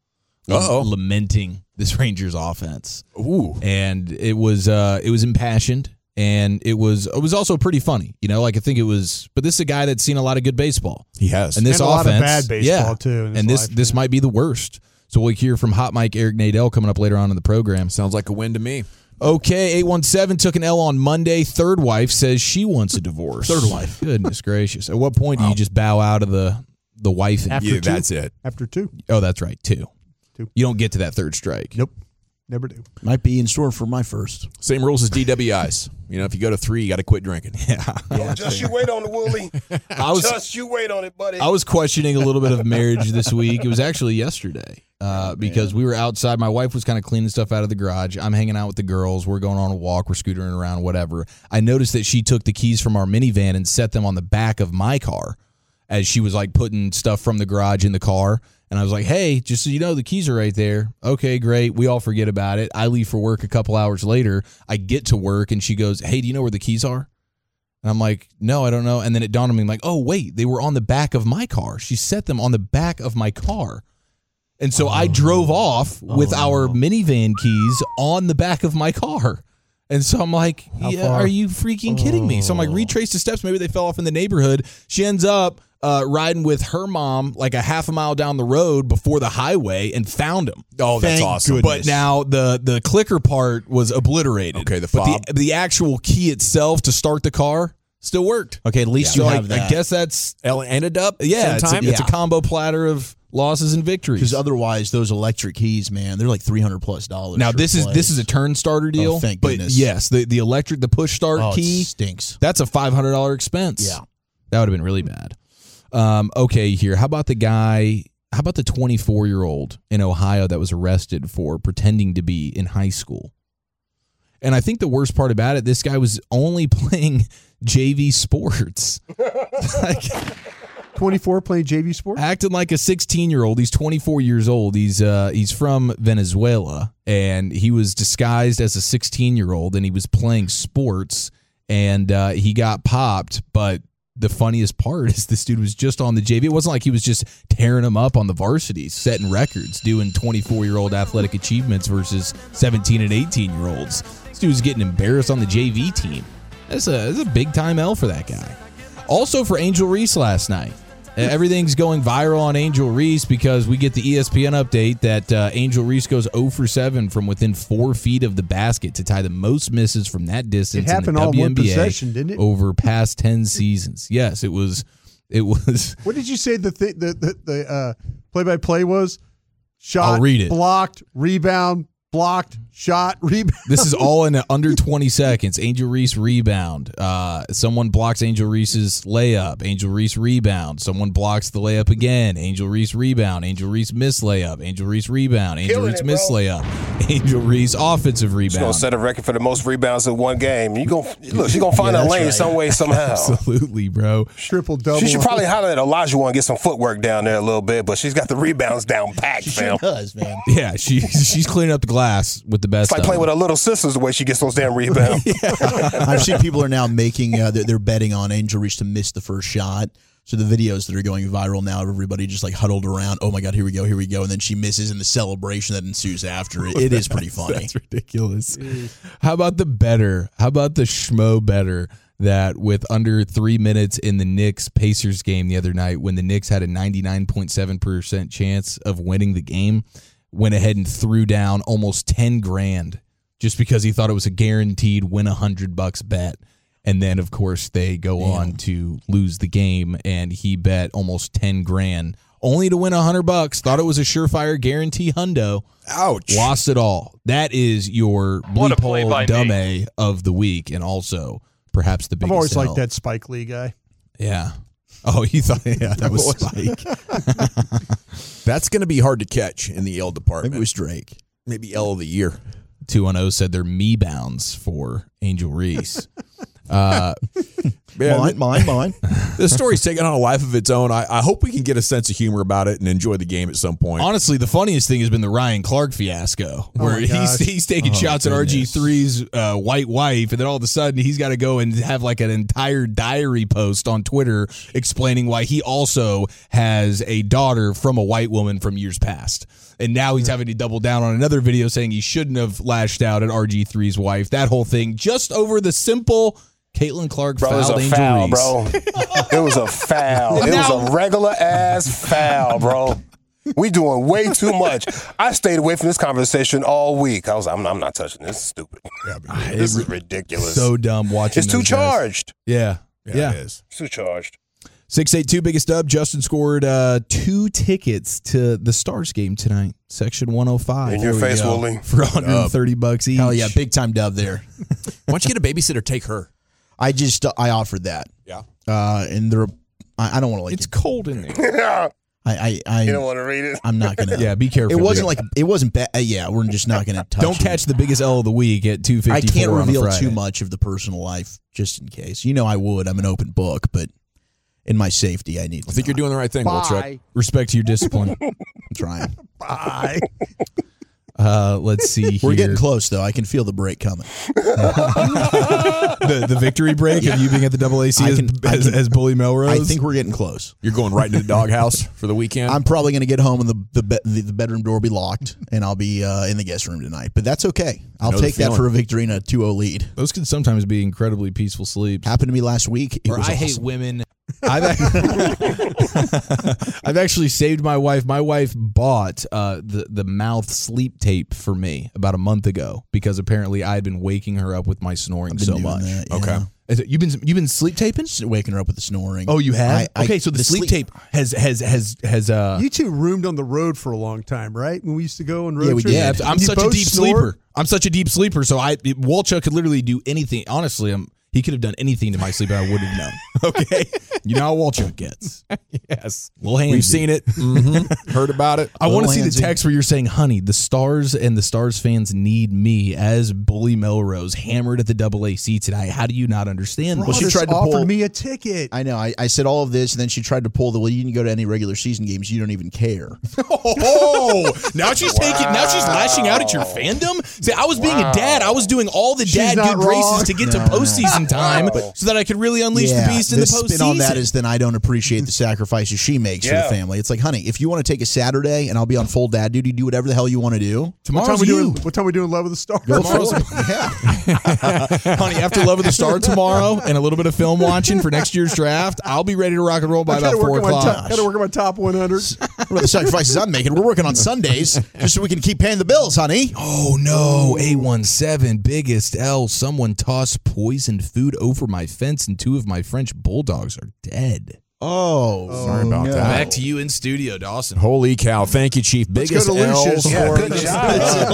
lamenting this Rangers offense. Ooh, and it was impassioned, and it was also pretty funny. You know, I think it was. But this is a guy that's seen a lot of good baseball. He has, and this and offense, a lot of bad baseball too. And this might be the worst. So we'll hear from Hot Mike Eric Nadel coming up later on in the program. Sounds like a win to me. Okay, 817 took an L on Monday. Third wife says she wants a divorce. Third wife. Goodness gracious. At what point do you just bow out of the wife? After two. That's it. After 2. Oh, that's right, 2. You don't get to that third strike. Nope. Never do. Might be in store for my first. Same rules as DWIs. You know, if you go to 3, you got to quit drinking. Yeah. Just you wait on it, Wooly. Just you wait on it, buddy. I was questioning a little bit of marriage this week. It was actually yesterday because we were outside. My wife was kind of cleaning stuff out of the garage. I'm hanging out with the girls. We're going on a walk. We're scootering around, whatever. I noticed that she took the keys from our minivan and set them on the back of my car as she was putting stuff from the garage in the car. And I was like, hey, just so you know, the keys are right there. Okay, great. We all forget about it. I leave for work a couple hours later. I get to work, and she goes, hey, do you know where the keys are? And I'm like, no, I don't know. And then it dawned on me, like, oh, wait, they were on the back of my car. She set them on the back of my car. And so I drove off with our minivan keys on the back of my car. And so I'm like, are you freaking kidding me? So I'm like, retrace the steps. Maybe they fell off in the neighborhood. She ends up riding with her mom like a half a mile down the road before the highway and found him. Oh, that's awesome. Goodness. But now the clicker part was obliterated. Okay, the fob. But the actual key itself to start the car still worked. Okay, at least you have that. I guess that's ended up. Yeah, it's a combo platter of losses and victories. Because otherwise, those electric keys, man, they're like $300+. Now this is a turn starter deal. Oh, thank goodness. But yes, the electric, the push start key stinks. That's a $500 expense. Yeah, that would have been really bad. Okay, here. How about the 24-year-old in Ohio that was arrested for pretending to be in high school? And I think the worst part about it, this guy was only playing JV sports. 24 playing JV sports? Acting like a 16-year-old. He's 24 years old. He's from Venezuela, and he was disguised as a 16-year-old, and he was playing sports, and he got popped, but the funniest part is this dude was just on the JV. It wasn't like he was just tearing them up on the varsity, setting records, doing 24-year-old athletic achievements versus 17 and 18-year-olds. This dude was getting embarrassed on the JV team. That's a big-time L for that guy. Also for Angel Reese last night. Everything's going viral on Angel Reese because we get the ESPN update that Angel Reese goes 0 for 7 from within 4 feet of the basket to tie the most misses from that distance in the WNBA all one possession, didn't it? Over past 10 seasons. Yes, it was. What did you say? play-by-play was? Shot, I'll read it. Blocked, rebound, blocked, shot, rebound. This is all in under 20 seconds. Angel Reese rebound. Someone blocks Angel Reese's layup. Angel Reese rebound. Someone blocks the layup again. Angel Reese rebound. Angel Reese miss layup. Angel Reese rebound. Angel Reese miss layup. Angel Reese offensive rebound. She's gonna set a record for the most rebounds in one game. She's gonna find a lane some way, somehow. Absolutely, bro. Triple double. She should probably holler at Olajuwon and get some footwork down there a little bit, but she's got the rebounds down packed, fam. She does, man. Yeah, she's cleaning up the glass with the best. It's like playing with her little sisters the way she gets those damn rebounds. I've seen people are now making they're betting on Angel Reese to miss the first shot. So the videos that are going viral now of everybody just like huddled around. Oh my God, here we go, and then she misses, and the celebration that ensues after it. It is pretty funny. That's ridiculous. How about the better? How about the schmo better? That with under 3 minutes in the Knicks-Pacers game the other night, when the Knicks had a 99.7% chance of winning the game, went ahead and threw down almost $10,000 just because he thought it was a guaranteed win $100 bet. And then, of course, they go on to lose the game, and he bet almost $10,000 only to win $100. Thought it was a surefire guarantee hundo. Ouch! Lost it all. That is your bleep hole dumb A of the week, and also perhaps the biggest. I've always L. liked that Spike Lee guy. Yeah. Oh, you thought that was Spike. That's going to be hard to catch in the L department. Maybe it was Drake. Maybe L of the year. 210 said they're me bounds for Angel Reese. Mine. The story's taking on a life of its own. I hope we can get a sense of humor about it and enjoy the game at some point. Honestly, the funniest thing has been the Ryan Clark fiasco, where he's taking shots at RG3's white wife, and then all of a sudden he's got to go and have like an entire diary post on Twitter explaining why he also has a daughter from a white woman from years past. And now he's having to double down on another video saying he shouldn't have lashed out at RG3's wife. That whole thing just over the simple Caitlin Clark fouled Angel Reese. Bro. It was a foul. It was a regular ass foul, bro. We doing way too much. I stayed away from this conversation all week. I was like, I'm not touching this. It's stupid. This is ridiculous. So dumb watching. It's too charged. Yeah, it is. It's too charged. 682 biggest dub. Justin scored 2 tickets to the Stars game tonight, section 105. In your face, Wooly. For $130 each. Hell yeah, big time dub there. Why don't you get a babysitter? Take her. I offered that. Yeah. And I don't want to It's cold in there. I you don't want to read it. I'm not gonna. Yeah, be careful. It wasn't bad. Yeah, we're just not gonna touch. Don't catch the biggest L of the week at 2:54. I can't reveal on a too much of the personal life, just in case. I would. I'm an open book, but in my safety, I need. I think you're doing the right thing, Wolchuk. Respect to your discipline. I'm trying. Bye. Let's see. We're getting close, though. I can feel the break coming. the victory break of you being at the AAC as Bully Melrose. I think we're getting close. You're going right into the doghouse for the weekend. I'm probably going to get home and the bedroom door will be locked, and I'll be in the guest room tonight. But that's okay. I'll take that for a victory and a 2-0 lead. Those can sometimes be incredibly peaceful sleeps. Happened to me last week. It was I awesome. hate women. I've actually saved my wife. My wife bought the mouth sleep tape for me about a month ago because apparently I had been waking her up with my snoring so much. That, yeah. Okay. You've been sleep taping? Waking her up with the snoring. Oh, you have? Okay, so the sleep tape has You two roomed on the road for a long time, right? When we used to go on road trips. Yeah, I'm such a deep sleeper. I'm such a deep sleeper, so Wolchuk could literally do anything. Honestly, he could have done anything to my sleep, and I wouldn't have known. Okay, you know how Wolchuk gets. Yes, little handsy. We've seen it, heard about it. I want to see the text where you're saying, "Honey, the Stars and the Stars fans need me as Bully Melrose hammered at the AAC tonight." How do you not understand? Well, she tried to offer me a ticket. I know. I said all of this, and then she tried to pull the. Well, you didn't go to any regular season games. You don't even care. Now she's taking. Now she's lashing out at your fandom. See, I was being a dad. I was doing all the dad good graces to get to postseason time, so that I could really unleash the beast in the postseason. The spin on that is then I don't appreciate the sacrifices she makes for the family. It's like, honey, if you want to take a Saturday and I'll be on full dad duty, do whatever the hell you want to do. What time are we doing Love of the Star? Honey, after Love of the Star tomorrow and a little bit of film watching for next year's draft, I'll be ready to rock and roll by about 4 o'clock. Got to work on my top 100. What are the sacrifices I'm making? We're working on Sundays just so we can keep paying the bills, honey. Oh, no. A17, biggest L. Someone tossed poisoned food over my fence and 2 of my French bulldogs are dead. Sorry about that. Back to you in studio, Dawson. Holy cow. Thank you, Chief. Biggest go to L Lucius. Yeah, good job.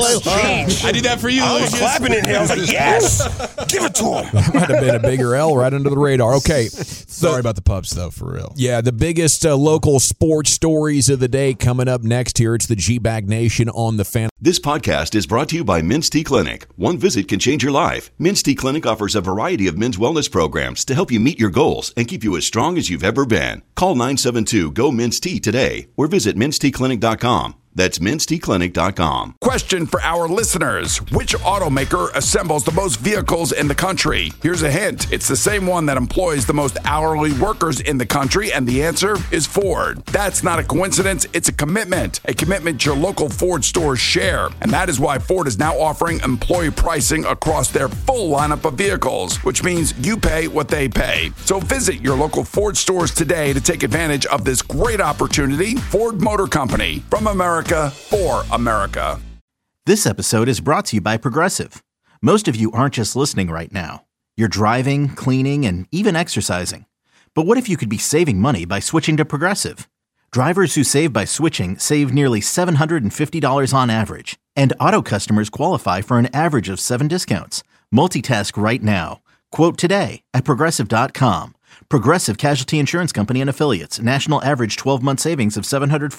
I did that for you, I was Lucius. clapping in here. I was like, yes, give it to him. That might have been a bigger L right under the radar. Okay. Sorry about the pups, though, for real. Yeah, the biggest local sports stories of the day coming up next here. It's the G-Bag Nation on the Fan. This podcast is brought to you by Men's Tea Clinic. One visit can change your life. Men's Tea Clinic offers a variety of men's wellness programs to help you meet your goals and keep you as strong as you've ever been. Call 972-GO-MEN'S-TEA today or visit mensteaclinic.com. That's mensteaclinic.com. Question for our listeners. Which automaker assembles the most vehicles in the country? Here's a hint. It's the same one that employs the most hourly workers in the country, and the answer is Ford. That's not a coincidence. It's a commitment your local Ford stores share. And that is why Ford is now offering employee pricing across their full lineup of vehicles, which means you pay what they pay. So visit your local Ford stores today to take advantage of this great opportunity. Ford Motor Company, from America for America. This episode is brought to you by Progressive. Most of you aren't just listening right now. You're driving, cleaning, and even exercising. But what if you could be saving money by switching to Progressive? Drivers who save by switching save nearly $750 on average. And auto customers qualify for an average of 7 discounts. Multitask right now. Quote today at Progressive.com. Progressive Casualty Insurance Company and Affiliates. National average 12-month savings of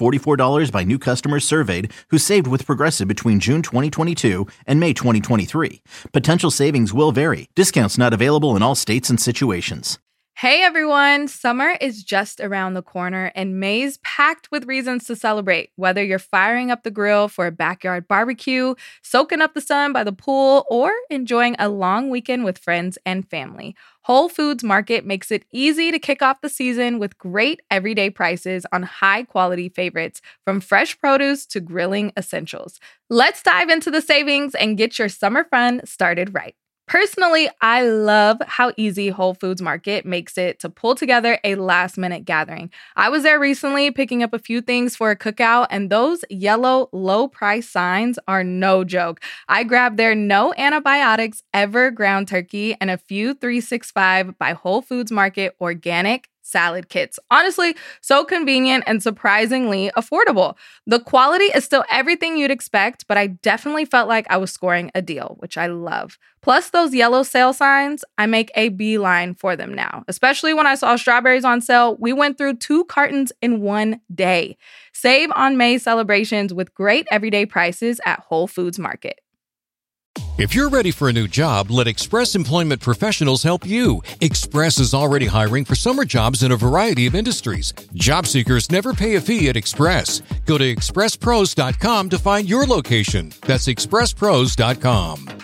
$744 by new customers surveyed who saved with Progressive between June 2022 and May 2023. Potential savings will vary. Discounts not available in all states and situations. Hey everyone, summer is just around the corner and May's packed with reasons to celebrate. Whether you're firing up the grill for a backyard barbecue, soaking up the sun by the pool, or enjoying a long weekend with friends and family, Whole Foods Market makes it easy to kick off the season with great everyday prices on high-quality favorites, from fresh produce to grilling essentials. Let's dive into the savings and get your summer fun started right. Personally, I love how easy Whole Foods Market makes it to pull together a last-minute gathering. I was there recently picking up a few things for a cookout, and those yellow low-price signs are no joke. I grabbed their no antibiotics ever ground turkey and a few 365 by Whole Foods Market organic salad kits. Honestly, so convenient and surprisingly affordable. The quality is still everything you'd expect, but I definitely felt like I was scoring a deal, which I love. Plus those yellow sale signs, I make a beeline for them now. Especially when I saw strawberries on sale, we went through 2 cartons in one day. Save on May celebrations with great everyday prices at Whole Foods Market. If you're ready for a new job, let Express Employment Professionals help you. Express is already hiring for summer jobs in a variety of industries. Job seekers never pay a fee at Express. Go to expresspros.com to find your location. That's expresspros.com.